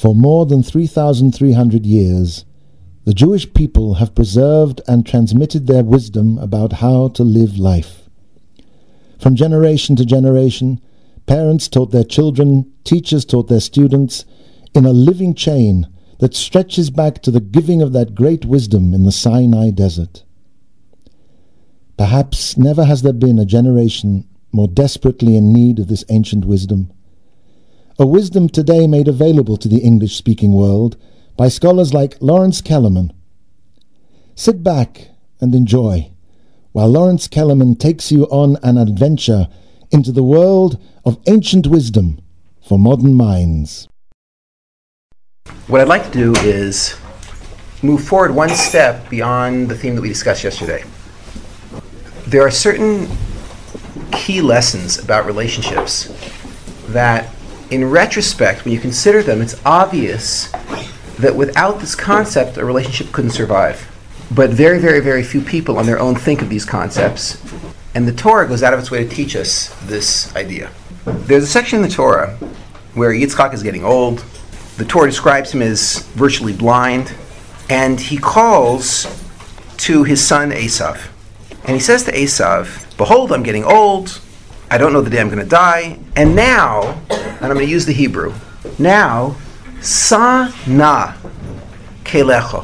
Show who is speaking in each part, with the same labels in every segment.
Speaker 1: For more than 3,300 years, the Jewish people have preserved and transmitted their wisdom about how to live life. From generation to generation, parents taught their children, teachers taught their students, in a living chain that stretches back to the giving of that great wisdom in the Sinai desert. Perhaps never has there been a generation more desperately in need of this ancient wisdom, a wisdom today made available to the English-speaking world by scholars like Lawrence Kellerman. Sit back and enjoy while Lawrence Kellerman takes you on an adventure into the world of ancient wisdom for modern minds.
Speaker 2: What I'd like to do is move forward one step beyond the theme that we discussed yesterday. There are certain key lessons about relationships that, in retrospect, when you consider them, it's obvious that without this concept, a relationship couldn't survive. But very, very, very few people on their own think of these concepts, and the Torah goes out of its way to teach us this idea. There's a section in the Torah where Yitzchak is getting old. The Torah describes him as virtually blind, and he calls to his son Esav. And he says to Esav, "Behold, I'm getting old. I don't know the day I'm going to die. And now," and I'm going to use the Hebrew, "now, sa na kelecho."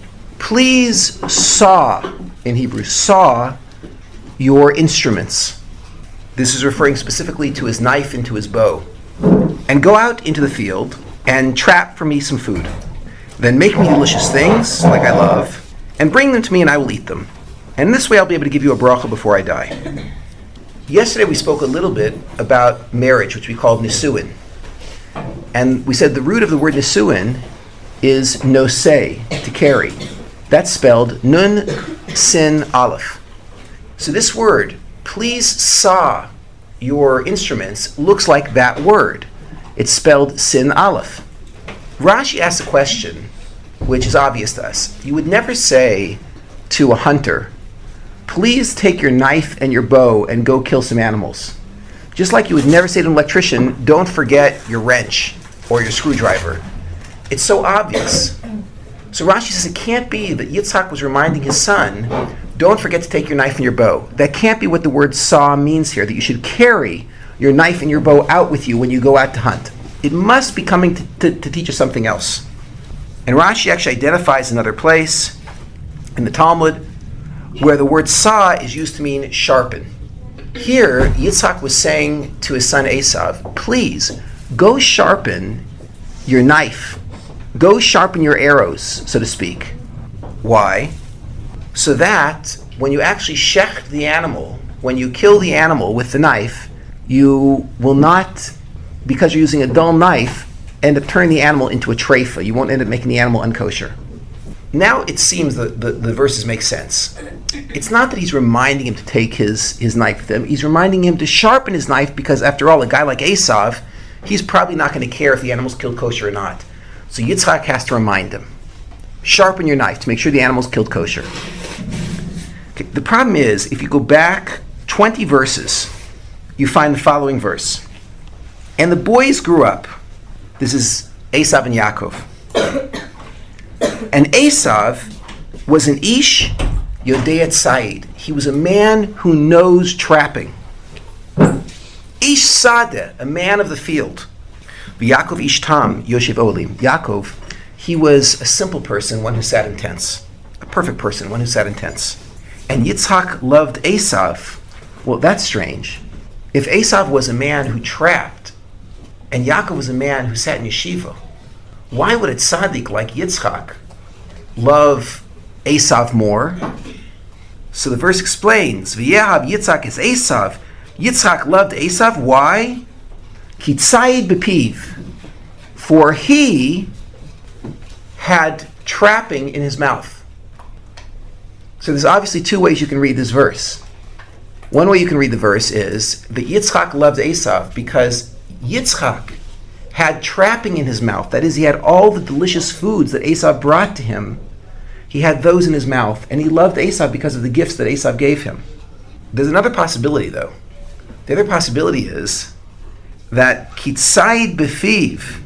Speaker 2: Please saw, in Hebrew, saw your instruments. This is referring specifically to his knife and to his bow. "And go out into the field and trap for me some food. Then make me delicious things, like I love, and bring them to me and I will eat them. And this way I'll be able to give you a bracha before I die." Yesterday we spoke a little bit about marriage, which we called nisuin. And we said the root of the word nisuin is nosei, to carry. That's spelled nun sin aleph. So this word, please saw your instruments, looks like that word. It's spelled sin aleph. Rashi asks a question, which is obvious to us. You would never say to a hunter, "Please take your knife and your bow and go kill some animals." Just like you would never say to an electrician, "Don't forget your wrench or your screwdriver." It's so obvious. So Rashi says it can't be that Yitzhak was reminding his son, "Don't forget to take your knife and your bow." That can't be what the word saw means here, that you should carry your knife and your bow out with you when you go out to hunt. It must be coming to teach us something else. And Rashi actually identifies another place in the Talmud where the word saw is used to mean sharpen. Here, Yitzhak was saying to his son Esav, "Please, go sharpen your knife. Go sharpen your arrows," so to speak. Why? So that when you actually shecht the animal, when you kill the animal with the knife, you will not, because you're using a dull knife, end up turning the animal into a treifa. You won't end up making the animal unkosher. Now it seems that the verses make sense. It's not that he's reminding him to take his knife with him. He's reminding him to sharpen his knife because, after all, a guy like Esav, he's probably not going to care if the animal's killed kosher or not. So Yitzchak has to remind him, sharpen your knife to make sure the animal's killed kosher. Okay, the problem is, if you go back 20 verses, you find the following verse. "And the boys grew up." This is Esav and Yaakov. "And Esav was an ish yodei tzayid." He was a man who knows trapping. "Ish sadeh," a man of the field. "V'Yaakov ish tam yoshev olim." Yaakov, he was a simple person, one who sat in tents. A perfect person, one who sat in tents. And Yitzhak loved Esav. Well, that's strange. If Esav was a man who trapped, and Yaakov was a man who sat in yeshiva, why would a tzaddik like Yitzchak love Esav more? So the verse explains, "V'yehav Yitzchak es Esav." Yitzchak loved Esav. Why? Ki tzayid b'piv. For he had trapping in his mouth. So there's obviously two ways you can read this verse. One way you can read the verse is that Yitzchak loved Esav because Yitzchak had trapping in his mouth. That is, he had all the delicious foods that Esav brought to him. He had those in his mouth, and he loved Esav because of the gifts that Esav gave him. There's another possibility, though. The other possibility is that kitzayid befiv,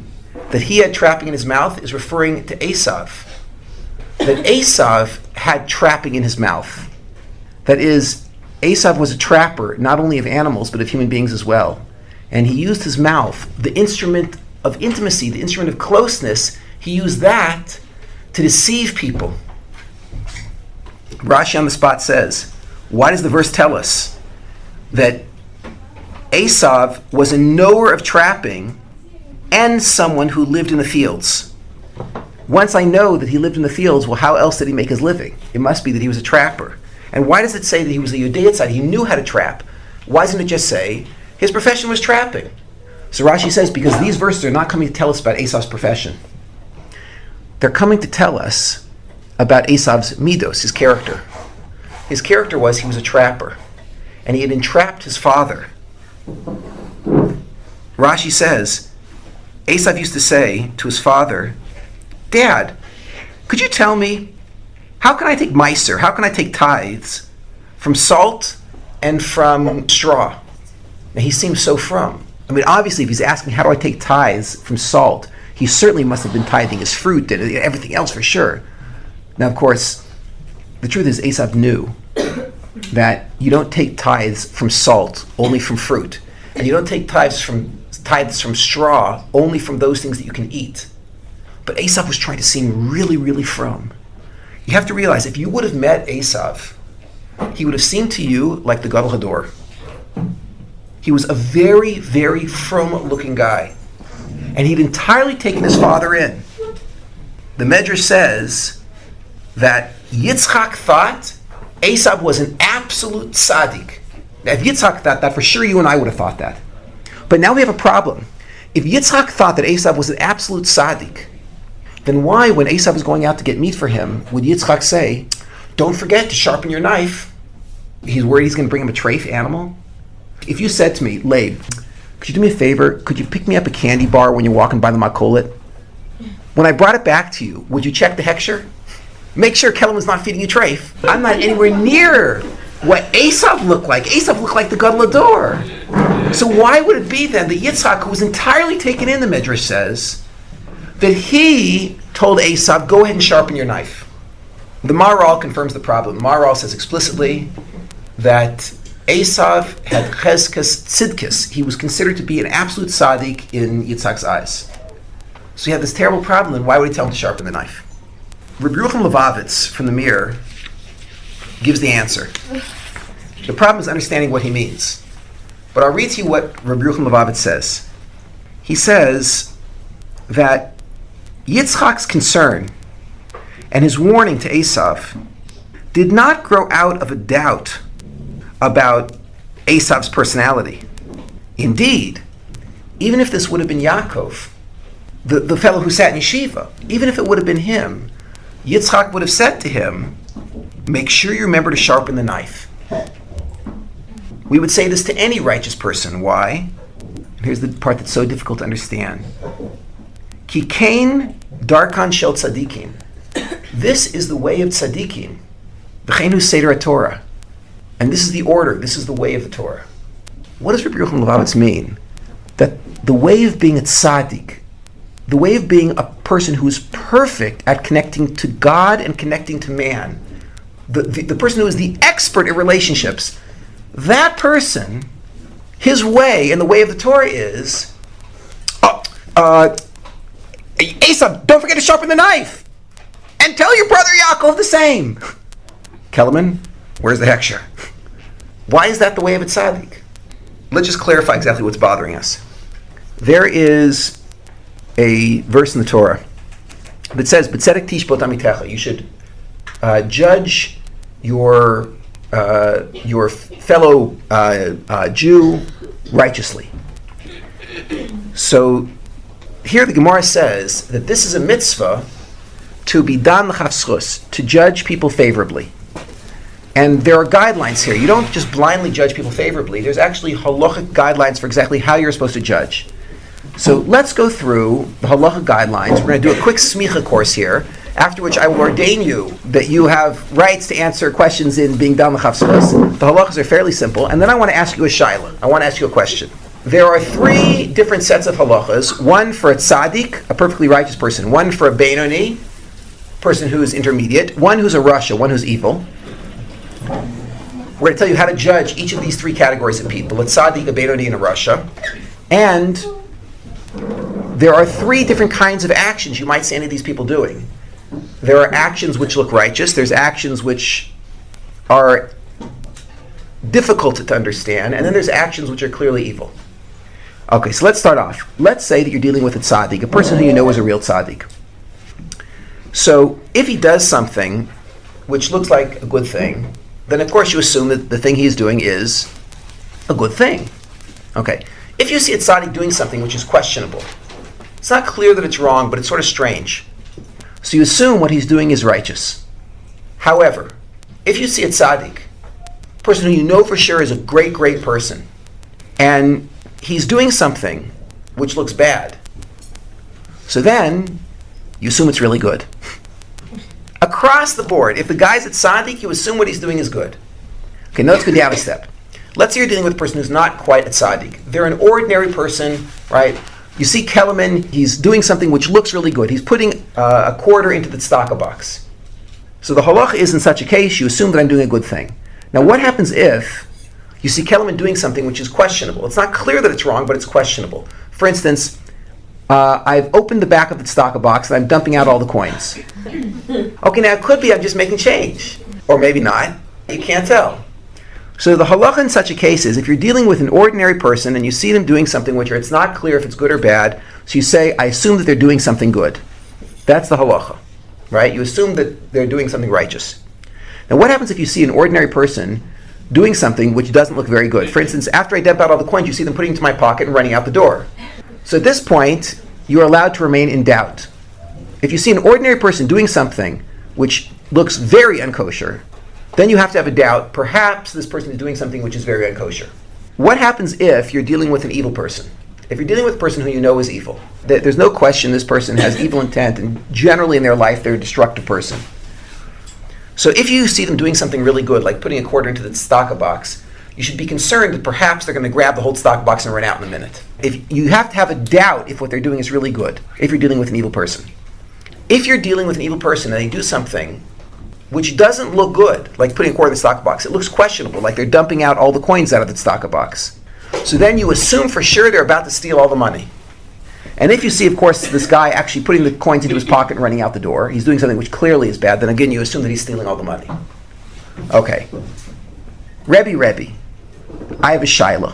Speaker 2: that he had trapping in his mouth is referring to Esav. That Esav had trapping in his mouth. That is, Esav was a trapper, not only of animals, but of human beings as well. And he used his mouth, the instrument of intimacy, the instrument of closeness, he used that to deceive people. Rashi on the spot says, why does the verse tell us that Esav was a knower of trapping and someone who lived in the fields? Once I know that he lived in the fields, well, how else did he make his living? It must be that he was a trapper. And why does it say that he was a Yudeyatzad? He knew how to trap. Why doesn't it just say his profession was trapping? So Rashi says, because these verses are not coming to tell us about Esav's profession. They're coming to tell us about Esav's midos, his character. His character was he was a trapper, and he had entrapped his father. Rashi says, Esav used to say to his father, Dad, could you tell me, how can I take meiser, how can I take tithes from salt and from straw? Now he seems so from. I mean, obviously, if he's asking, how do I take tithes from salt, he certainly must have been tithing his fruit and everything else for sure. Now, of course, the truth is Esav knew that you don't take tithes from salt, only from fruit. And you don't take tithes from straw, only from those things that you can eat. But Esav was trying to seem really, really from. You have to realize, if you would have met Esav, he would have seemed to you like the Gadol Hador. He was a very, very from-looking guy. And he'd entirely taken his father in. The Medrash says that Yitzchak thought Esav was an absolute tzaddik. Now, if Yitzchak thought that, for sure you and I would have thought that. But now we have a problem. If Yitzchak thought that Esav was an absolute tzaddik, then why, when Esav was going out to get meat for him, would Yitzchak say, don't forget to sharpen your knife? He's worried he's going to bring him a treif animal? If you said to me, Leib, could you do me a favor? Could you pick me up a candy bar when you're walking by the makolet? When I brought it back to you, would you check the hechsher? Make sure Kellerman's not feeding you treif. I'm not anywhere near what Esav looked like. Esav looked like the Gadol Hador. So why would it be then that Yitzchak, who was entirely taken in, the Midrash says, that he told Esav, go ahead and sharpen your knife? The Maharal confirms the problem. Maharal says explicitly that Esav had chezkas tzidkis. He was considered to be an absolute tzaddik in Yitzchak's eyes. So he had this terrible problem, and why would he tell him to sharpen the knife? Rabbi Yerucham Levavitz from the Mir gives the answer. The problem is understanding what he means. But I'll read to you what Rabbi Yerucham Levavitz says. He says that Yitzchak's concern and his warning to Esav did not grow out of a doubt about Esav's personality. Indeed, even if this would have been Yaakov, the fellow who sat in yeshiva, even if it would have been him, Yitzchak would have said to him, make sure you remember to sharpen the knife. We would say this to any righteous person. Why? And here's the part that's so difficult to understand. Ki kain darkan shel tzadikim. This is the way of tzadikim. V'cheinu seder Torah. And this is the order, this is the way of the Torah. What does Rabbi Yerucham Levavitz mean? That the way of being a tzaddik, the way of being a person who is perfect at connecting to God and connecting to man, the person who is the expert in relationships, that person, his way and the way of the Torah is, Esav, don't forget to sharpen the knife! And tell your brother Yaakov the same! Kellerman, where's the hechsher? Why is that the way of a tzaddik? Let's just clarify exactly what's bothering us. There is a verse in the Torah that says, "B'tzedek tishpot amitecha." You should judge your fellow Jew righteously. So here the Gemara says that this is a mitzvah to be dan l'chafschus, to judge people favorably. And there are guidelines here. You don't just blindly judge people favorably. There's actually halachic guidelines for exactly how you're supposed to judge. So let's go through the halachic guidelines. We're going to do a quick smicha course here, after which I will ordain you that you have rights to answer questions in being dan l'chafschus. The halachas are fairly simple. And then I want to ask you a shaila. I want to ask you a question. there are three different sets of halachas. One for a tzaddik, a perfectly righteous person. One for a Beinoni, person who is intermediate. One who's a rasha, one who's evil. We're going to tell you how to judge each of these three categories of people: a tzaddik, a Beinoni, and a rasha. And there are three different kinds of actions you might see any of these people doing. There are actions which look righteous. There's actions which are difficult to understand. And then there's actions which are clearly evil. Okay, so let's start off. Let's say that you're dealing with a tzaddik, a person who you know is a real tzaddik. So if he does something which looks like a good thing, then of course you assume that the thing he's doing is a good thing. Okay. If you see a tzaddik doing something which is questionable, it's not clear that it's wrong, but it's sort of strange. So you assume what he's doing is righteous. However, if you see a tzaddik, a person who you know for sure is a great, great person, and he's doing something which looks bad, so then you assume it's really good. Across the board, if the guy's a tzaddik, you assume what he's doing is good. Okay, now let's go down a step. Let's say you're dealing with a person who's not quite a tzaddik. They're an ordinary person, right? You see Kellerman, he's doing something which looks really good. He's putting a quarter into the tzedakah box. So the halacha is, in such a case, you assume that I'm doing a good thing. Now what happens if you see Kellerman doing something which is questionable? It's not clear that it's wrong, but it's questionable. For instance, I've opened the back of the tzedakah box and I'm dumping out all the coins. Okay, now it could be I'm just making change. Or maybe not. You can't tell. So the halacha in such a case is, if you're dealing with an ordinary person and you see them doing something which it's not clear if it's good or bad, so you say, I assume that they're doing something good. That's the halacha, right? You assume that they're doing something righteous. Now what happens if you see an ordinary person doing something which doesn't look very good? For instance, after I dump out all the coins, you see them putting into my pocket and running out the door. So at this point, you're allowed to remain in doubt. If you see an ordinary person doing something which looks very unkosher, then you have to have a doubt. Perhaps this person is doing something which is very unkosher. What happens if you're dealing with an evil person? If you're dealing with a person who you know is evil, there's no question this person has evil intent, and generally in their life they're a destructive person. So if you see them doing something really good, like putting a quarter into the tzedakah box, you should be concerned that perhaps they're going to grab the whole tzedakah box and run out in a minute. If you have to have a doubt if what they're doing is really good, if you're dealing with an evil person. If you're dealing with an evil person and they do something which doesn't look good, like putting a quarter in the tzedakah box, it looks questionable, like they're dumping out all the coins out of the tzedakah box. So then you assume for sure they're about to steal all the money. And if you see, of course, this guy actually putting the coins into his pocket and running out the door, he's doing something which clearly is bad, then again you assume that he's stealing all the money. Okay. Rebbe, I have a shaila.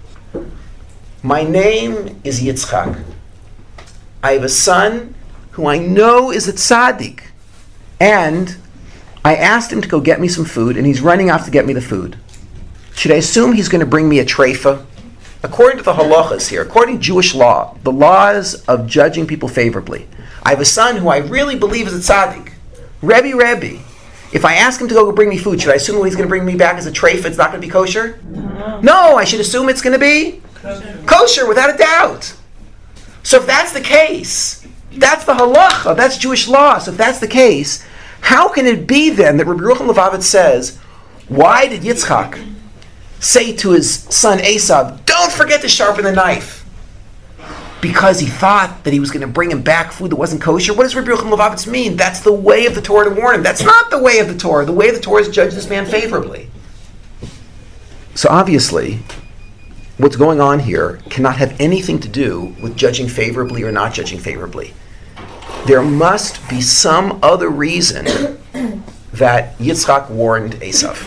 Speaker 2: My name is Yitzchak. I have a son who I know is a tzaddik. And I asked him to go get me some food, and he's running off to get me the food. Should I assume he's going to bring me a treifa? According to the halachas here, according to Jewish law, the laws of judging people favorably, I have a son who I really believe is a tzaddik. Rebbe, if I ask him to go bring me food, should I assume what he's going to bring me back is a treifa? It's not going to be kosher? No, I should assume it's going to be kosher without a doubt. So if that's the case, that's the halacha, that's Jewish law. So if that's the case, how can it be then that Rabbi Yerucham Levavitz says, why did Yitzchak say to his son Esav, don't forget to sharpen the knife? Because he thought that he was going to bring him back food that wasn't kosher? What does Rabbi Yerucham Levavitz mean? That's the way of the Torah to warn him. That's not the way of the Torah. The way of the Torah is to judge this man favorably. So obviously, what's going on here cannot have anything to do with judging favorably or not judging favorably. There must be some other reason that Yitzchak warned Esav.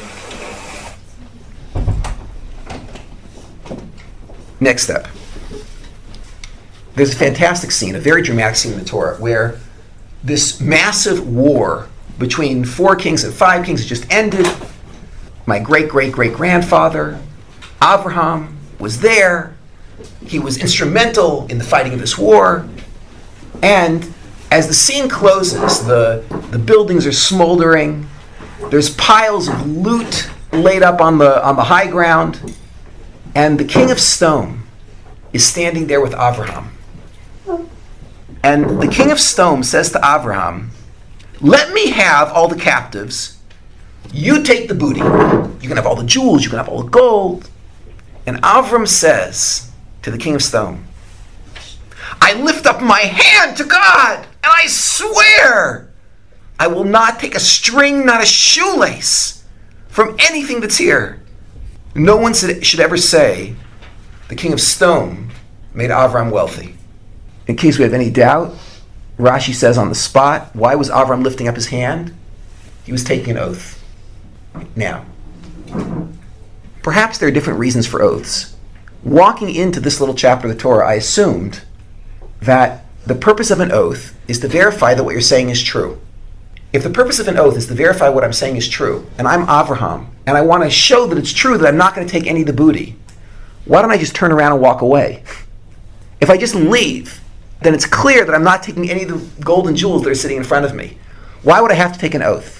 Speaker 2: Next step. There's a fantastic scene, a very dramatic scene in the Torah, where this massive war between 4 kings and 5 kings has just ended. My great-great-great-grandfather, Abraham, was there. He was instrumental in the fighting of this war. And as the scene closes, the buildings are smoldering. There's piles of loot laid up on the high ground. And the king of stone is standing there with Abraham. And the king of stone says to Abraham, let me have all the captives. You take the booty. You can have all the jewels. You can have all the gold. And Avram says, to the king of stone, I lift up my hand to God, and I swear I will not take a string, not a shoelace, from anything that's here. No one should ever say the king of stone made Avram wealthy. In case we have any doubt, Rashi says on the spot, why was Avram lifting up his hand? He was taking an oath. Now, perhaps there are different reasons for oaths. Walking into this little chapter of the Torah, I assumed that the purpose of an oath is to verify that what you're saying is true. If the purpose of an oath is to verify what I'm saying is true, and I'm Avraham, and I want to show that it's true that I'm not going to take any of the booty, why don't I just turn around and walk away? If I just leave, then it's clear that I'm not taking any of the gold and jewels that are sitting in front of me. Why would I have to take an oath?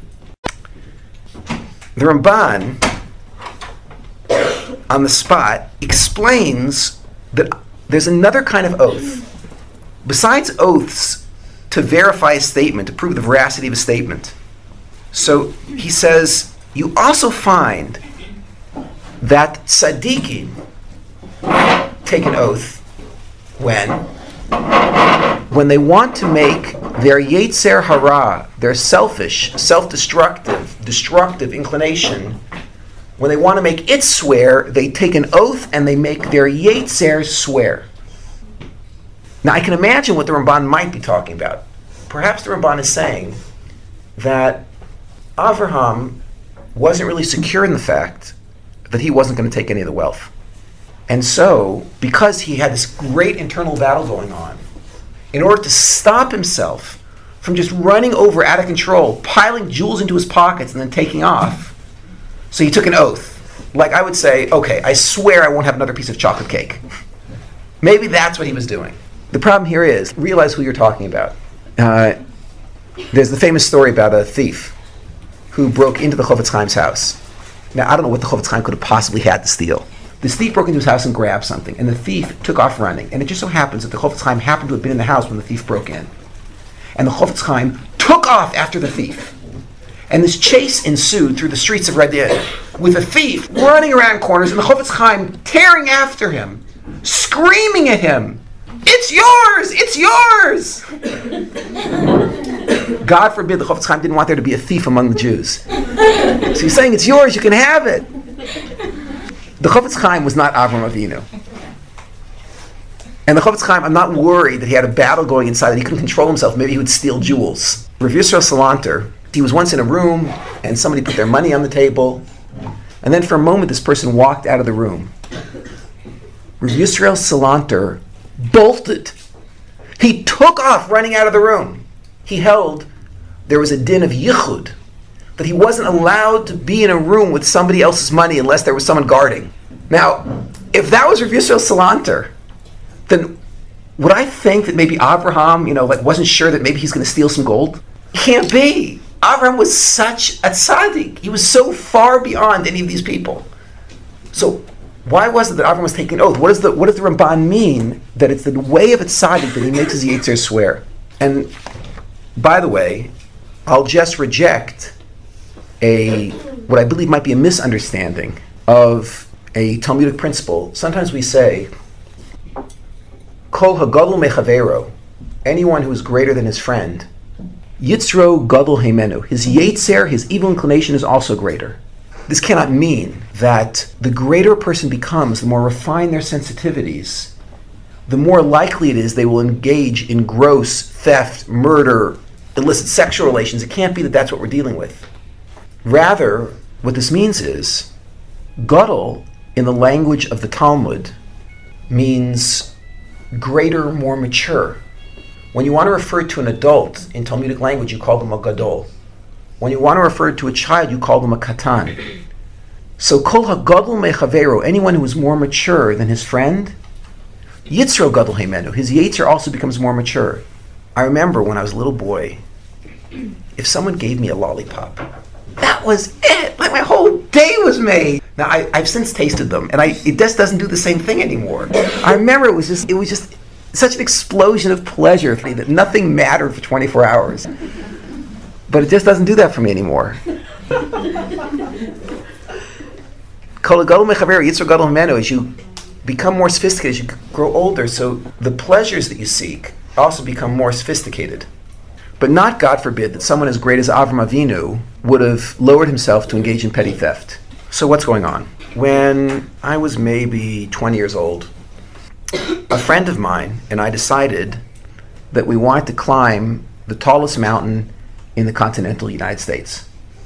Speaker 2: The Ramban, on the spot, explains that there's another kind of oath. Besides oaths to verify a statement, to prove the veracity of a statement. So he says, you also find that tzaddikim take an oath when they want to make their yetzer hara, their selfish, destructive inclination, when they want to make it swear, they take an oath and they make their yetzer swear. Now I can imagine what the Ramban might be talking about. Perhaps the Ramban is saying that Avraham wasn't really secure in the fact that he wasn't going to take any of the wealth. And so, because he had this great internal battle going on, in order to stop himself from just running over out of control, piling jewels into his pockets and then taking off, so he took an oath. Like I would say, okay, I swear I won't have another piece of chocolate cake. Maybe that's what he was doing. The problem here is, realize who you're talking about. There's the famous story about a thief who broke into the Chofetz Chaim's house. Now, I don't know what the Chofetz Chaim could have possibly had to steal. This thief broke into his house and grabbed something, and the thief took off running. And it just so happens that the Chofetz Chaim happened to have been in the house when the thief broke in. And the Chofetz Chaim took off after the thief. And this chase ensued through the streets of Radin, with the thief running around corners and the Chofetz Chaim tearing after him, screaming at him, "It's yours! It's yours!" God forbid the Chofetz Chaim didn't want there to be a thief among the Jews. So he's saying, it's yours, you can have it. The Chofetz Chaim was not Avram Avinu. And the Chofetz Chaim, I'm not worried that he had a battle going inside, that he couldn't control himself. Maybe he would steal jewels. Rav Yisrael Salanter, he was once in a room, and somebody put their money on the table, and then for a moment this person walked out of the room. Rav Yisrael Salanter bolted. He took off running out of the room. He held there was a din of yichud, that he wasn't allowed to be in a room with somebody else's money unless there was someone guarding. Now, if that was Rav Yisrael Salanter, then would I think that maybe Abraham, wasn't sure that maybe he's going to steal some gold? Can't be. Abraham was such a tzaddik. He was so far beyond any of these people. So why was it that Abraham was taking an oath? What does the Ramban mean that it's the way of a tzaddik that he makes his yetzer swear? And by the way, I'll just reject what I believe might be a misunderstanding of a Talmudic principle. Sometimes we say, Kol hagadol mechavero, anyone who is greater than his friend, yitzro gadol heimenu, his yetzer, his evil inclination is also greater. This cannot mean that the greater a person becomes, the more refined their sensitivities, the more likely it is they will engage in gross theft, murder, illicit sexual relations. It can't be that that's what we're dealing with. Rather, what this means is, gadol, in the language of the Talmud, means greater, more mature. When you want to refer to an adult in Talmudic language, you call them a gadol. When you want to refer to a child, you call them a katan. So, kol hagadol mechavero, anyone who is more mature than his friend, yitzro gadol heimenu, his yetzer also becomes more mature. I remember when I was a little boy, if someone gave me a lollipop, that was it. Like my whole day was made. Now I've since tasted them, and it just doesn't do the same thing anymore. I remember it was just such an explosion of pleasure that nothing mattered for 24 hours. But it just doesn't do that for me anymore. Kol hagadol mechaver yitzro gadol heimenu, as you become more sophisticated as you grow older, so the pleasures that you seek also become more sophisticated. But not, God forbid, that someone as great as Avram Avinu would have lowered himself to engage in petty theft. So what's going on? When I was maybe 20 years old, a friend of mine and I decided that we wanted to climb the tallest mountain in the continental United States.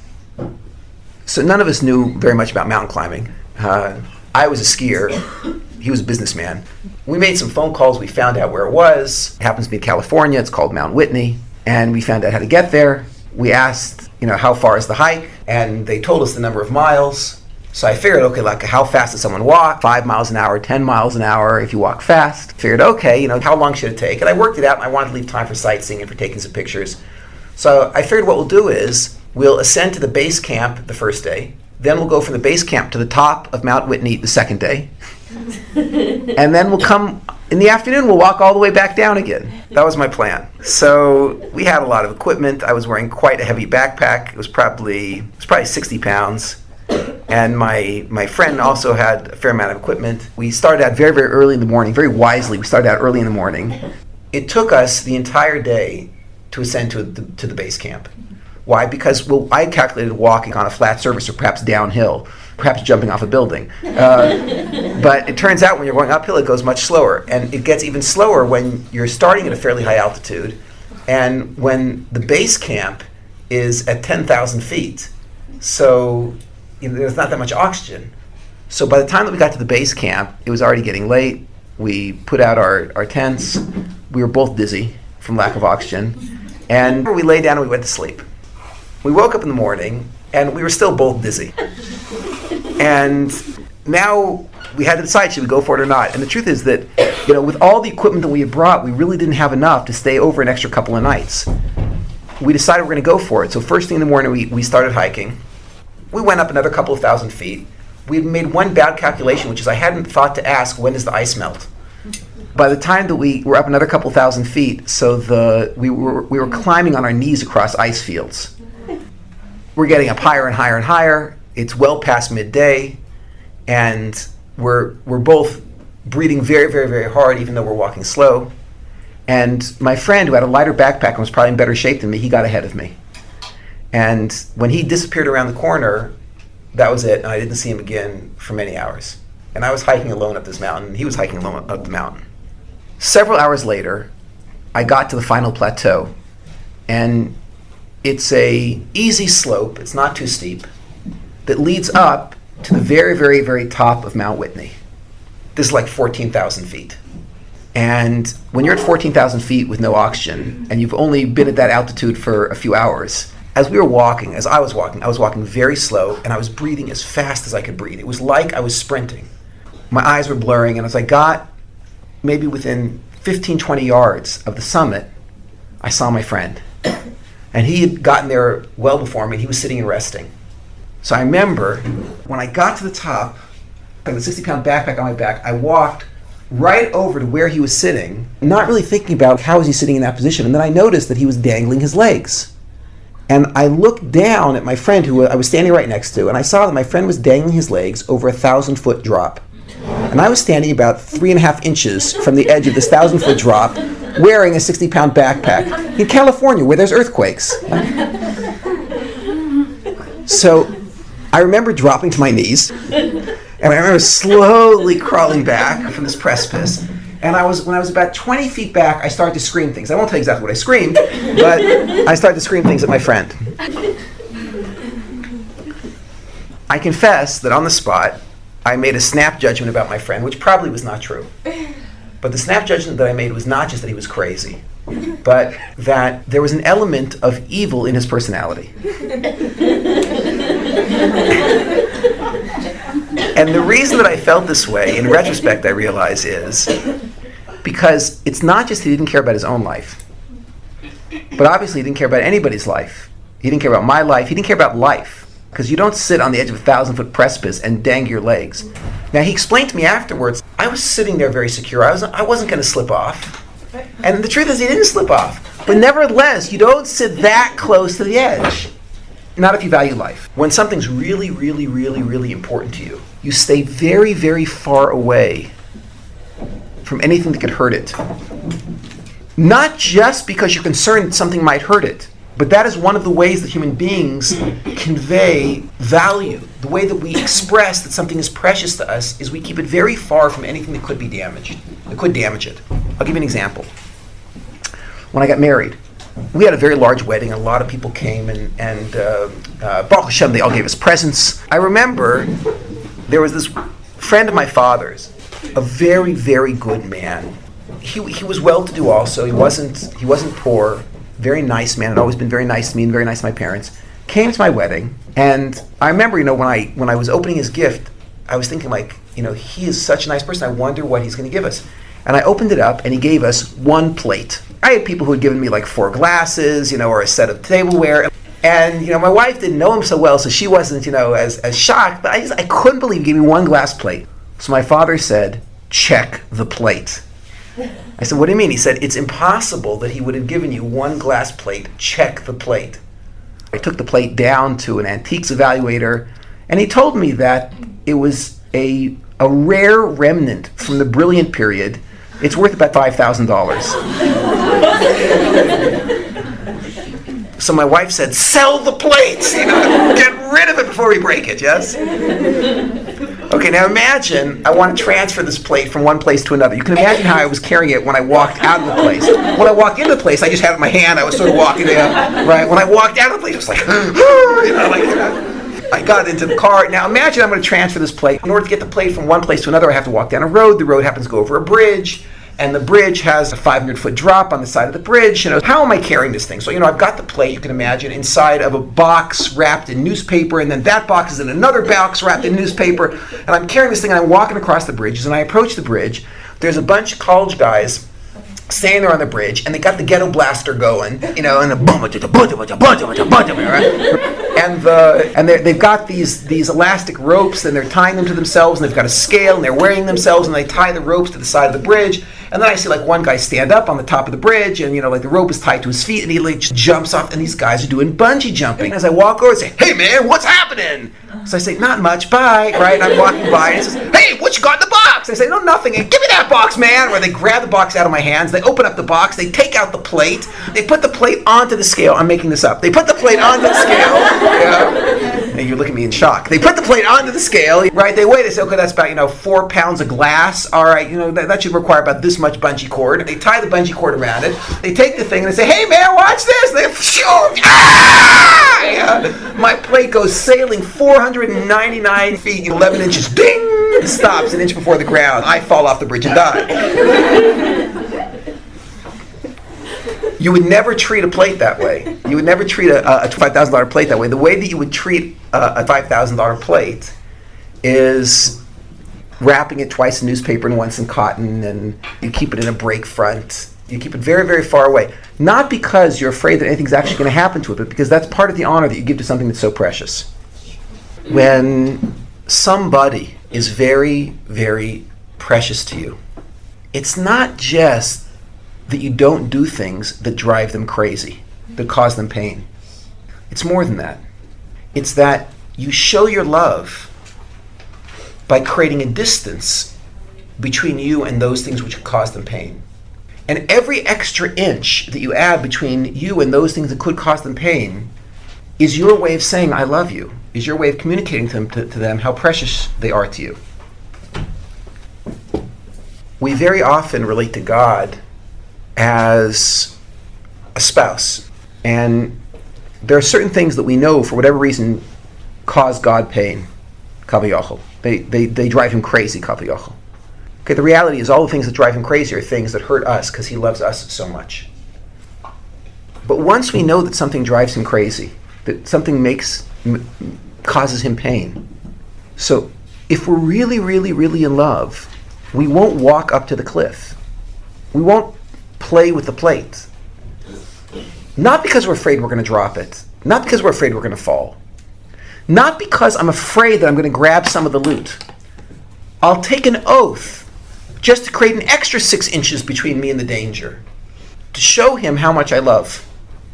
Speaker 2: So none of us knew very much about mountain climbing. I was a skier. He was a businessman. We made some phone calls. We found out where it was. It happens to be in California. It's called Mount Whitney. And we found out how to get there. We asked, how far is the hike? And they told us the number of miles. So I figured, okay, like how fast does someone walk? 5 miles an hour, 10 miles an hour if you walk fast. Figured, okay, how long should it take? And I worked it out, and I wanted to leave time for sightseeing and for taking some pictures. So I figured what we'll do is we'll ascend to the base camp the first day. Then we'll go from the base camp to the top of Mount Whitney the second day. And then we'll come in the afternoon, we'll walk all the way back down again. That was my plan. So we had a lot of equipment. I was wearing quite a heavy backpack. It was probably 60 pounds. And my friend also had a fair amount of equipment. We started out very, very early in the morning, very wisely. We started out early in the morning. It took us the entire day to ascend to the base camp. Why? Because I calculated walking on a flat surface or perhaps downhill, perhaps jumping off a building. But it turns out when you're going uphill, it goes much slower. And it gets even slower when you're starting at a fairly high altitude and when the base camp is at 10,000 feet. So there's not that much oxygen. So by the time that we got to the base camp, it was already getting late. We put out our tents. We were both dizzy from lack of oxygen. And we lay down and we went to sleep. We woke up in the morning and we were still both dizzy. And now we had to decide, should we go for it or not? And the truth is that, with all the equipment that we had brought, we really didn't have enough to stay over an extra couple of nights. We decided we're going to go for it. So first thing in the morning, we started hiking. We went up another couple of thousand feet. We made one bad calculation, which is I hadn't thought to ask, when does the ice melt? By the time that we were up another couple thousand feet, so we were climbing on our knees across ice fields. We're getting up higher and higher and higher. It's well past midday, and we're both breathing very, very, very hard, even though we're walking slow. And my friend, who had a lighter backpack and was probably in better shape than me, he got ahead of me. And when he disappeared around the corner, that was it, and I didn't see him again for many hours. And I was hiking alone up this mountain, and he was hiking alone up the mountain. Several hours later, I got to the final plateau, and it's a easy slope, it's not too steep, that leads up to the very, very, very top of Mount Whitney. This is like 14,000 feet. And when you're at 14,000 feet with no oxygen, and you've only been at that altitude for a few hours, as I was walking very slow, and I was breathing as fast as I could breathe. It was like I was sprinting. My eyes were blurring, and as I got maybe within 15, 20 yards of the summit, I saw my friend. And he had gotten there well before me, and he was sitting and resting. So I remember when I got to the top, with a 60-pound backpack on my back, I walked right over to where he was sitting, not really thinking about how was he sitting in that position. And then I noticed that he was dangling his legs. And I looked down at my friend, who I was standing right next to, and I saw that my friend was dangling his legs over a 1,000-foot drop. And I was standing about 3.5 inches from the edge of this 1,000-foot drop, wearing a 60-pound backpack in California, where there's earthquakes. So I remember dropping to my knees, and I remember slowly crawling back from this precipice. And when I was about 20 feet back, I started to scream things. I won't tell you exactly what I screamed, but I started to scream things at my friend. I confess that on the spot, I made a snap judgment about my friend, which probably was not true. But the snap judgment that I made was not just that he was crazy, but that there was an element of evil in his personality. And the reason that I felt this way, in retrospect, I realize, is because it's not just he didn't care about his own life, but obviously he didn't care about anybody's life. He didn't care about my life. He didn't care about life. Because you don't sit on the edge of a 1,000-foot precipice and dangle your legs. Now, he explained to me afterwards, I was sitting there very secure. I wasn't going to slip off. And the truth is, he didn't slip off. But nevertheless, you don't sit that close to the edge. Not if you value life. When something's really, really, really, really important to you, you stay very, very far away from anything that could hurt it. Not just because you're concerned that something might hurt it, but that is one of the ways that human beings convey value. The way that we express that something is precious to us is we keep it very far from anything that could be damaged, that could damage it. I'll give you an example. When I got married, we had a very large wedding, and a lot of people came, and Baruch Hashem, they all gave us presents. I remember there was this friend of my father's, a very, very good man. He was well-to-do also. He wasn't poor. Very nice man. Had always been very nice to me and very nice to my parents. Came to my wedding, and I remember, when I was opening his gift, I was thinking he is such a nice person. I wonder what he's going to give us. And I opened it up, and he gave us one plate. I had people who had given me 4 glasses, or a set of tableware. And, my wife didn't know him so well, so she wasn't, as shocked. But I couldn't believe he gave me one glass plate. So my father said, "Check the plate." I said, "What do you mean?" He said, "It's impossible that he would have given you one glass plate. Check the plate." I took the plate down to an antiques evaluator, and he told me that it was a rare remnant from the brilliant period. It's worth about $5,000. So my wife said, "Sell the plates! Get rid of it before we break it," yes? Okay, now imagine I want to transfer this plate from one place to another. You can imagine how I was carrying it when I walked out of the place. When I walked into the place, I just had it in my hand. I was sort of walking there, right? When I walked out of the place, it was like, I got into the car. Now imagine I'm going to transfer this plate. In order to get the plate from one place to another, I have to walk down a road. The road happens to go over a bridge, and the bridge has a 500-foot drop on the side of the bridge. How am I carrying this thing? So, I've got the plate, you can imagine, inside of a box wrapped in newspaper, and then that box is in another box wrapped in newspaper, and I'm carrying this thing, and I'm walking across the bridges, and I approach the bridge. There's a bunch of college guys standing there on the bridge, and they got the ghetto blaster going, and a and they've got these elastic ropes, and they're tying them to themselves, and they've got a scale, and they're wearing themselves, and they tie the ropes to the side of the bridge. And then I see one guy stand up on the top of the bridge, and the rope is tied to his feet, and he just jumps off, and these guys are doing bungee jumping. And as I walk over, I say, "Hey man, what's happening?" So I say, "Not much, bye," right? And I'm walking by, and he says, "Hey, what you got in the box?" I say, "No, nothing." And, "Give me that box, man." Or they grab the box out of my hands, they open up the box, they take out the plate, they put the plate onto the scale. I'm making this up. They put the plate onto the scale. And you look at me in shock. They put the plate onto the scale, right? They weigh. They say, "Okay, that's about 4 pounds of glass. All right, that should require about this much bungee cord." They tie the bungee cord around it. They take the thing and they say, "Hey man, watch this!" And they my plate goes sailing 499 feet, 11 inches. Ding! It stops an inch before the ground. I fall off the bridge and die. You would never treat a plate that way. You would never treat a $5,000 plate that way. The way that you would treat a $5,000 plate is wrapping it twice in newspaper and once in cotton, and you keep it in a break front. You keep it very, very far away. Not because you're afraid that anything's actually going to happen to it, but because that's part of the honor that you give to something that's so precious. When somebody is very, very precious to you, it's not just that you don't do things that drive them crazy, that cause them pain. It's more than that. It's that you show your love by creating a distance between you and those things which cause them pain. And every extra inch that you add between you and those things that could cause them pain is your way of saying, "I love you," is your way of communicating to them how precious they are to you. We very often relate to God as a spouse. And there are certain things that we know, for whatever reason, cause God pain, kaviyachol. They drive him crazy, kaviyachol. Okay, the reality is all the things that drive him crazy are things that hurt us because he loves us so much. But once we know that something drives him crazy, that something causes him pain, so if we're really, really, really in love, we won't walk up to the cliff. We won't play with the plate. Not because we're afraid we're going to drop it. Not because we're afraid we're going to fall. Not because I'm afraid that I'm going to grab some of the loot. I'll take an oath just to create an extra 6 inches between me and the danger, to show him how much I love.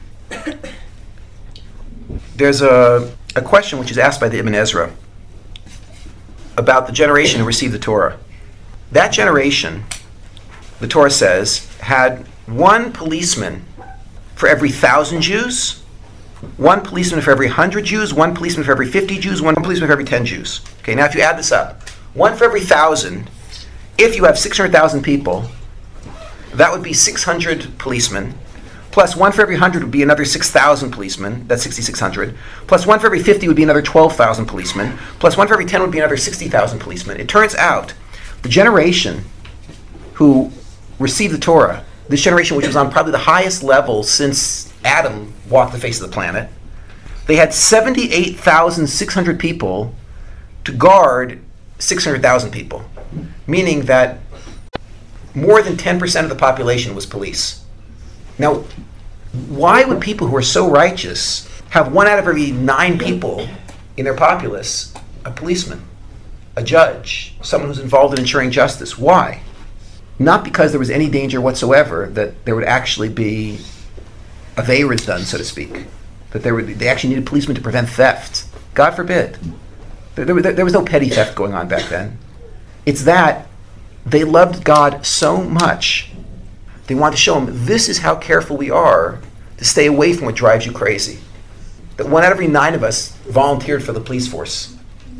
Speaker 2: There's a question which is asked by the Ibn Ezra about the generation who received the Torah. That generation the Torah says, had one policeman for every 1,000 Jews, one policeman for every 100 Jews, one policeman for every 50 Jews, one policeman for every 10 Jews. Okay, now if you add this up, one for every 1,000, if you have 600,000 people, that would be 600 policemen, plus one for every 100 would be another 6,000 policemen, that's 6,600, plus one for every 50 would be another 12,000 policemen, plus one for every 10 would be another 60,000 policemen. It turns out the generation who received the Torah, this generation which was on probably the highest level since Adam walked the face of the planet, they had 78,600 people to guard 600,000 people, meaning that more than 10% of the population was police. Now, why would people who are so righteous have 1 out of every 9 people in their populace a policeman, a judge, someone who's involved in ensuring justice? Why? Not because there was any danger whatsoever that there would actually be aveiros done, so to speak, that they actually needed policemen to prevent theft. God forbid. There was no petty theft going on back then. It's that they loved God so much, they wanted to show him, this is how careful we are to stay away from what drives you crazy. That 1 out of every 9 of us volunteered for the police force.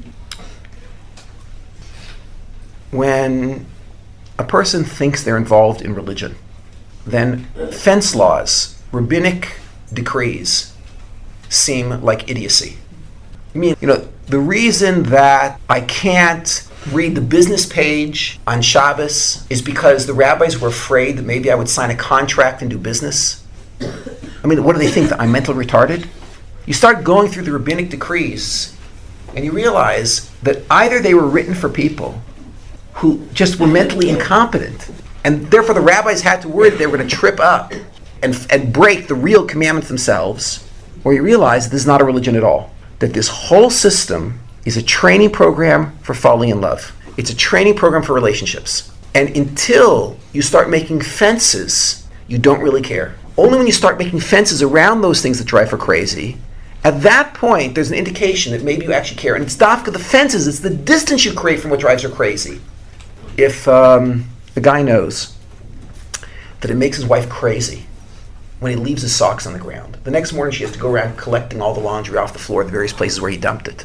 Speaker 2: When a person thinks they're involved in religion, then fence laws, rabbinic decrees, seem like idiocy. I mean, the reason that I can't read the business page on Shabbos is because the rabbis were afraid that maybe I would sign a contract and do business. I mean, what do they think, that I'm mentally retarded? You start going through the rabbinic decrees and you realize that either they were written for people who just were mentally incompetent, and therefore the rabbis had to worry that they were going to trip up and break the real commandments themselves, or you realize that this is not a religion at all. That this whole system is a training program for falling in love. It's a training program for relationships. And until you start making fences, you don't really care. Only when you start making fences around those things that drive her crazy, at that point there's an indication that maybe you actually care. And it's dafka the fences, it's the distance you create from what drives her crazy. If the guy knows that it makes his wife crazy when he leaves his socks on the ground, the next morning she has to go around collecting all the laundry off the floor at the various places where he dumped it.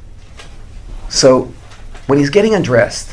Speaker 2: So when he's getting undressed,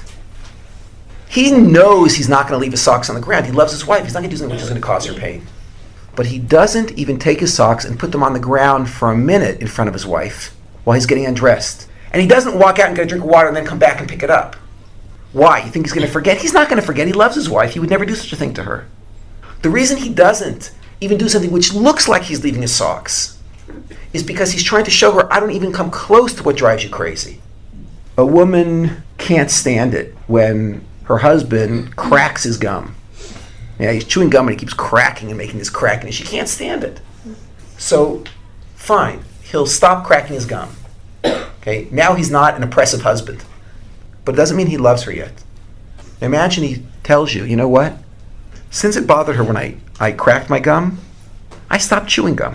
Speaker 2: he knows he's not going to leave his socks on the ground. He loves his wife. He's not going to do something which is going to cause her pain. But he doesn't even take his socks and put them on the ground for a minute in front of his wife while he's getting undressed. And he doesn't walk out and get a drink of water and then come back and pick it up. Why? You think he's going to forget? He's not going to forget. He loves his wife. He would never do such a thing to her. The reason he doesn't even do something which looks like he's leaving his socks is because he's trying to show her, I don't even come close to what drives you crazy. A woman can't stand it when her husband cracks his gum. Yeah, he's chewing gum and he keeps cracking and making this cracking, and she can't stand it. So, fine, he'll stop cracking his gum. Okay, now he's not an oppressive husband. But it doesn't mean he loves her yet. Imagine he tells you, you know what? Since it bothered her when I cracked my gum, I stopped chewing gum.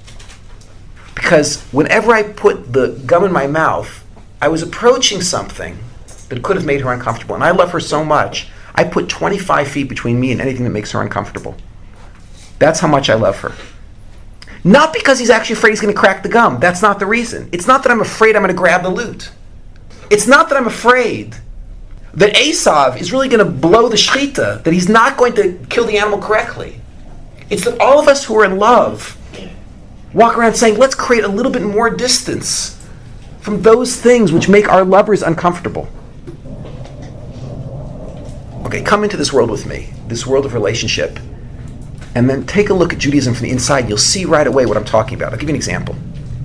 Speaker 2: Because whenever I put the gum in my mouth, I was approaching something that could have made her uncomfortable. And I love her so much, I put 25 feet between me and anything that makes her uncomfortable. That's how much I love her. Not because he's actually afraid he's going to crack the gum. That's not the reason. It's not that I'm afraid I'm going to grab the loot. It's not that I'm afraid that Esav is really going to blow the shechita, that he's not going to kill the animal correctly. It's that all of us who are in love walk around saying, let's create a little bit more distance from those things which make our lovers uncomfortable. Okay, come into this world with me, this world of relationship, and then take a look at Judaism from the inside. You'll see right away what I'm talking about. I'll give you an example.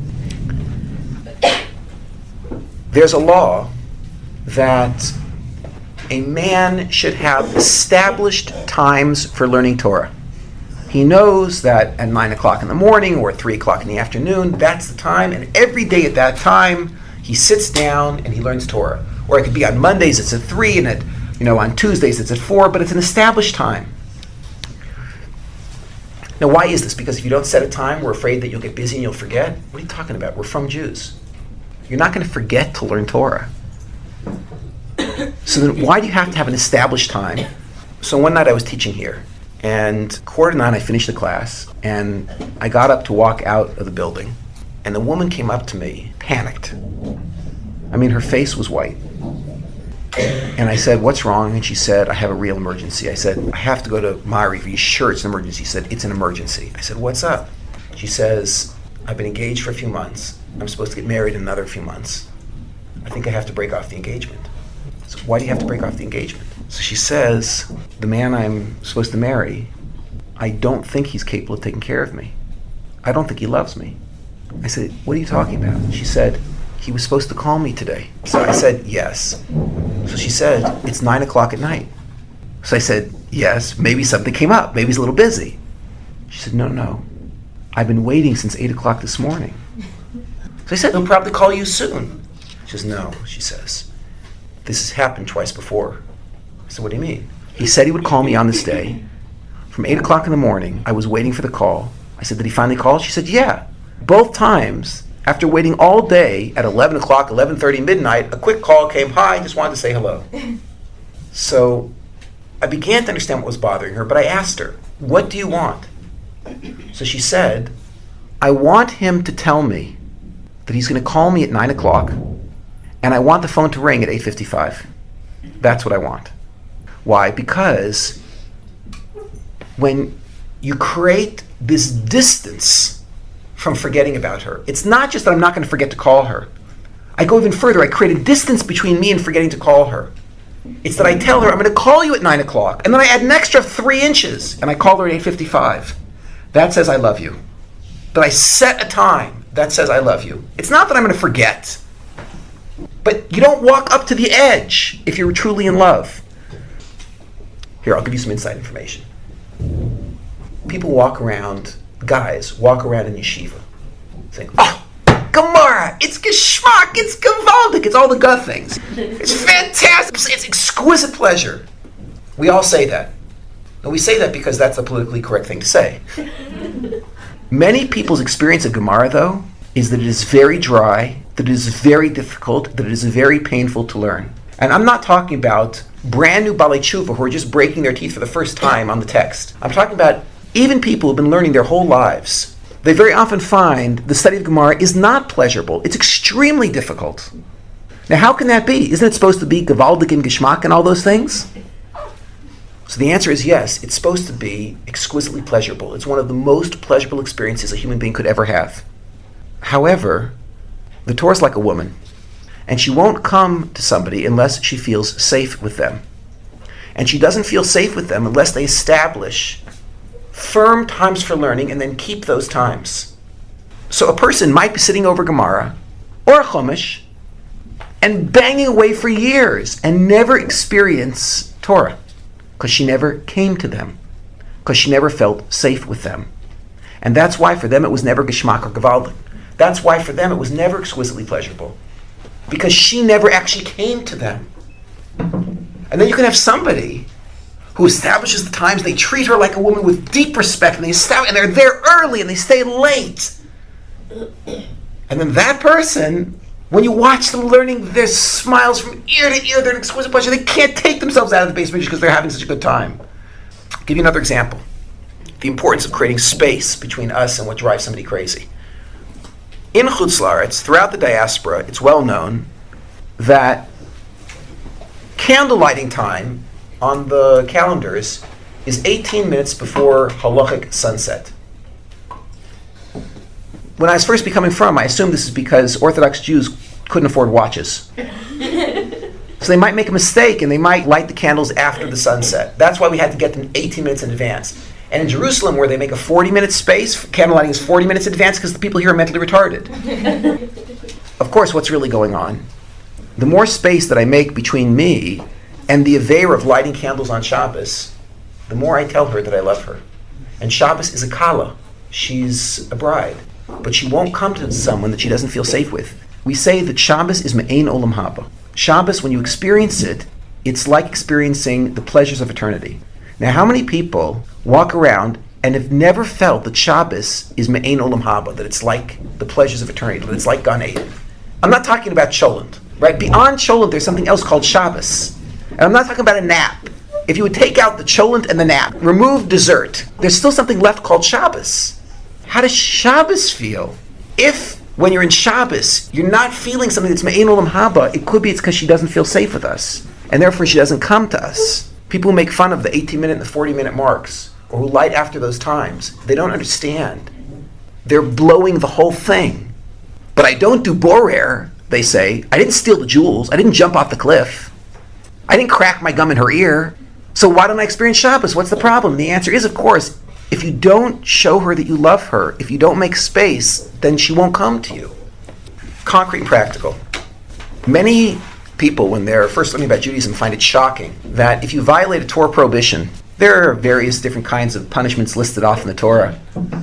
Speaker 2: There's a law that a man should have established times for learning Torah. He knows that at 9 o'clock in the morning or at 3 o'clock in the afternoon, that's the time, and every day at that time, he sits down and he learns Torah. Or it could be on Mondays it's at 3, and on Tuesdays it's at 4, but it's an established time. Now, why is this? Because if you don't set a time, we're afraid that you'll get busy and you'll forget? What are you talking about? We're from Jews. You're not going to forget to learn Torah. So then why do you have to have an established time? So one night I was teaching here, and 8:45 I finished the class, and I got up to walk out of the building, and the woman came up to me, panicked. I mean, her face was white. And I said, "What's wrong?" And she said, "I have a real emergency." I said, "I have to go to Mari. Are you sure it's an emergency?" She said, "It's an emergency." I said, "What's up?" She says, "I've been engaged for a few months. I'm supposed to get married in another few months. I think I have to break off the engagement." So why do you have to break off the engagement? So she says, "The man I'm supposed to marry, I don't think he's capable of taking care of me. I don't think he loves me." I said, "What are you talking about?" She said, "He was supposed to call me today." So I said, "Yes." So she said, "It's 9:00 at night." So I said, "Yes, maybe something came up. Maybe he's a little busy." She said, "No. I've been waiting since 8:00 this morning." So I said, "He'll probably call you soon." She says, "No," she says. "This has happened twice before." I said, "What do you mean?" "He said he would call me on this day. From 8:00 in the morning, I was waiting for the call." I said, "Did he finally call?" She said, "Yeah. Both times, after waiting all day at 11:00, 11:30, midnight, a quick call came, 'Hi, just wanted to say hello.'" So I began to understand what was bothering her, but I asked her, "What do you want?" So she said, "I want him to tell me that he's going to call me at 9:00, and I want the phone to ring at 8:55. That's what I want." Why? Because when you create this distance from forgetting about her, it's not just that I'm not going to forget to call her. I go even further. I create a distance between me and forgetting to call her. It's that I tell her, "I'm going to call you at 9:00, and then I add an extra 3 inches, and I call her at 8:55. That says I love you. That I set a time that says I love you. It's not that I'm going to forget. But you don't walk up to the edge if you're truly in love. Here, I'll give you some inside information. People walk around, guys walk around in yeshiva saying, "Oh, Gemara, it's geschmack, it's gewaldig, it's all the gut things. It's fantastic, it's exquisite pleasure." We all say that. And we say that because that's the politically correct thing to say. Many people's experience of Gemara, though, is that it is very dry, that it is very difficult, that it is very painful to learn. And I'm not talking about brand new Balei Tshuva who are just breaking their teeth for the first time on the text. I'm talking about even people who have been learning their whole lives. They very often find the study of Gemara is not pleasurable. It's extremely difficult. Now, how can that be? Isn't it supposed to be gewaldig and geschmack and all those things? So the answer is yes, it's supposed to be exquisitely pleasurable. It's one of the most pleasurable experiences a human being could ever have. However, the Torah is like a woman, and she won't come to somebody unless she feels safe with them. And she doesn't feel safe with them unless they establish firm times for learning and then keep those times. So a person might be sitting over Gemara or a Chumash and banging away for years and never experience Torah because she never came to them, because she never felt safe with them. And that's why for them it was never geschmack or gewaldig. That's why for them it was never exquisitely pleasurable, because she never actually came to them. And then you can have somebody who establishes the times, they treat her like a woman with deep respect, and they're there early and they stay late. And then that person, when you watch them learning, their smiles from ear to ear, they're an exquisite pleasure. They can't take themselves out of the basement because they're having such a good time. I'll give you another example. The importance of creating space between us and what drives somebody crazy. In Chutz La'aretz, throughout the diaspora, it's well known that candle lighting time on the calendars is 18 minutes before halachic sunset. When I was first becoming frum, I assumed this is because Orthodox Jews couldn't afford watches. So they might make a mistake and they might light the candles after the sunset. That's why we had to get them 18 minutes in advance. And in Jerusalem, where they make a 40-minute space, candle lighting is 40 minutes in advance because the people here are mentally retarded. Of course, what's really going on? The more space that I make between me and the aveira of lighting candles on Shabbos, the more I tell her that I love her. And Shabbos is a kala. She's a bride. But she won't come to someone that she doesn't feel safe with. We say that Shabbos is me'ein olam haba. Shabbos, when you experience it, it's like experiencing the pleasures of eternity. Now, how many people walk around and have never felt that Shabbos is me'ein olam haba, that it's like the pleasures of eternity, that it's like Gan Eden? I'm not talking about Cholent, right? Beyond Cholent, there's something else called Shabbos. And I'm not talking about a nap. If you would take out the cholent and the nap, remove dessert, there's still something left called Shabbos. How does Shabbos feel? If, when you're in Shabbos, you're not feeling something that's me'ein olam haba, it could be it's because she doesn't feel safe with us, and therefore she doesn't come to us. People who make fun of the 18-minute and the 40-minute marks, or who light after those times, they don't understand. They're blowing the whole thing. But I don't do borer, they say. I didn't steal the jewels. I didn't jump off the cliff. I didn't crack my gum in her ear. So why don't I experience Shabbos? What's the problem? The answer is, of course, if you don't show her that you love her, if you don't make space, then she won't come to you. Concrete and practical. Many people, when they're first learning about Judaism, find it shocking that if you violate a Torah prohibition, there are various different kinds of punishments listed off in the Torah.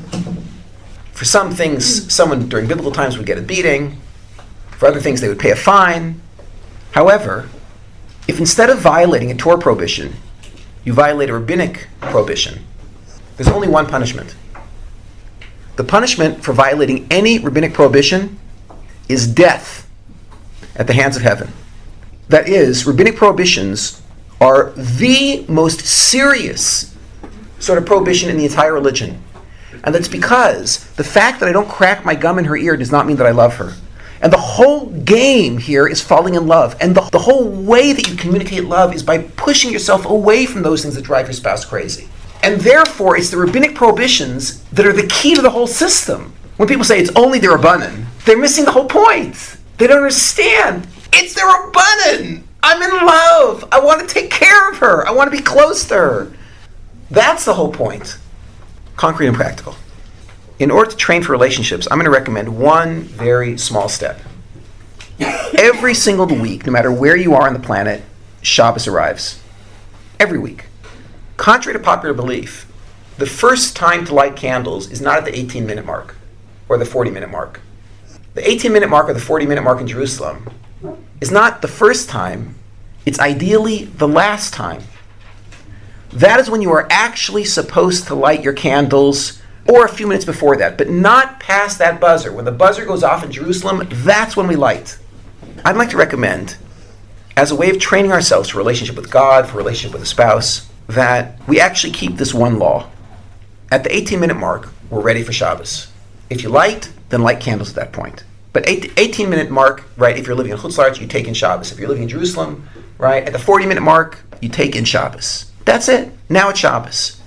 Speaker 2: For some things, someone during biblical times would get a beating. For other things, they would pay a fine. However, if instead of violating a Torah prohibition, you violate a rabbinic prohibition, there's only one punishment. The punishment for violating any rabbinic prohibition is death at the hands of heaven. That is, rabbinic prohibitions are the most serious sort of prohibition in the entire religion. And that's because the fact that I don't crack my gum in her ear does not mean that I love her. And the whole game here is falling in love. And the whole way that you communicate love is by pushing yourself away from those things that drive your spouse crazy. And therefore, it's the rabbinic prohibitions that are the key to the whole system. When people say it's only the Rabbanan, they're missing the whole point. They don't understand. It's the Rabbanan. I'm in love. I want to take care of her. I want to be close to her. That's the whole point. Concrete and practical. In order to train for relationships, I'm going to recommend one very small step. Every single week, no matter where you are on the planet, Shabbos arrives. Every week. Contrary to popular belief, the first time to light candles is not at the 18-minute mark or the 40-minute mark. The 18-minute mark or the 40-minute mark in Jerusalem is not the first time, it's ideally the last time. That is when you are actually supposed to light your candles, or a few minutes before that, but not past that buzzer. When the buzzer goes off in Jerusalem, that's when we light. I'd like to recommend, as a way of training ourselves for a relationship with God, for a relationship with a spouse, that we actually keep this one law. At the 18-minute mark, we're ready for Shabbos. If you light, then light candles at that point. But 18-minute mark, right, if you're living in Chutz La'aretz, you take in Shabbos. If you're living in Jerusalem, right, at the 40-minute mark, you take in Shabbos. That's it. Now it's Shabbos.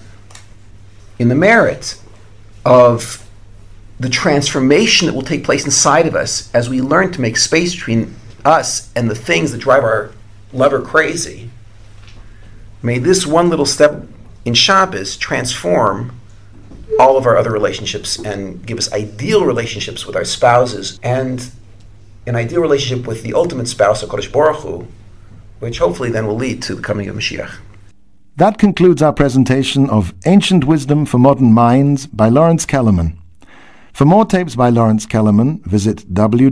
Speaker 2: In the merit of the transformation that will take place inside of us as we learn to make space between us and the things that drive our lover crazy, may this one little step in Shabbos transform all of our other relationships and give us ideal relationships with our spouses and an ideal relationship with the ultimate spouse, HaKadosh Baruch Hu, which hopefully then will lead to the coming of Mashiach.
Speaker 1: That concludes our presentation of Ancient Wisdom for Modern Minds by Lawrence Kellerman. For more tapes by Lawrence Kellerman, visit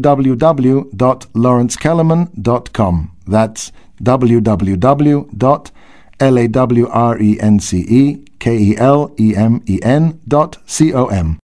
Speaker 1: www.lawrencekellerman.com. That's www.lawrencekellemen.com.